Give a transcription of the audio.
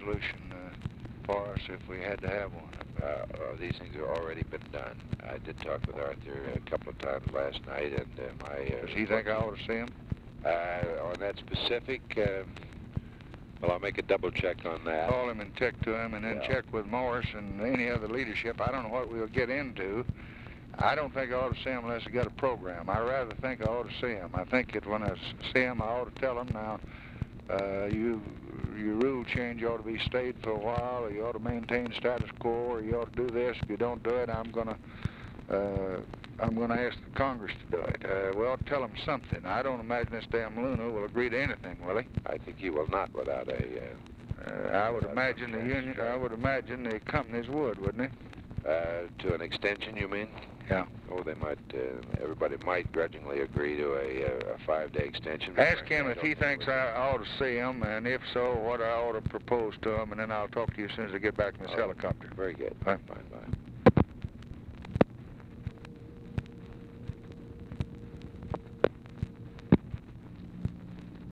resolution for us if we had to have one. These things have already been done. I did talk with Arthur a couple of times last night, and Does he think I ought to see him? On that specific, well, I'll make a double check on that. Call him and check to him, and then check with Morris and any other leadership. I don't know what we'll get into. I don't think I ought to see him unless he got a program. I rather think I ought to see him. I think that when I see him, I ought to tell him, now, your rule change ought to be stayed for a while, or you ought to maintain status quo, or you ought to do this. If you don't do it, I'm gonna ask the Congress to do it. We ought to tell him something. I don't imagine this damn Luna will agree to anything, will he? I think he will not without a... I would imagine the union. I would imagine the companies would, wouldn't they? To an extension, you mean? Yeah. Oh, they might. Everybody might grudgingly agree to a 5-day extension. Ask him if he thinks I ought to see him, and if so, what I ought to propose to him, and then I'll talk to you as soon as I get back in this helicopter. Very good. Bye. Bye.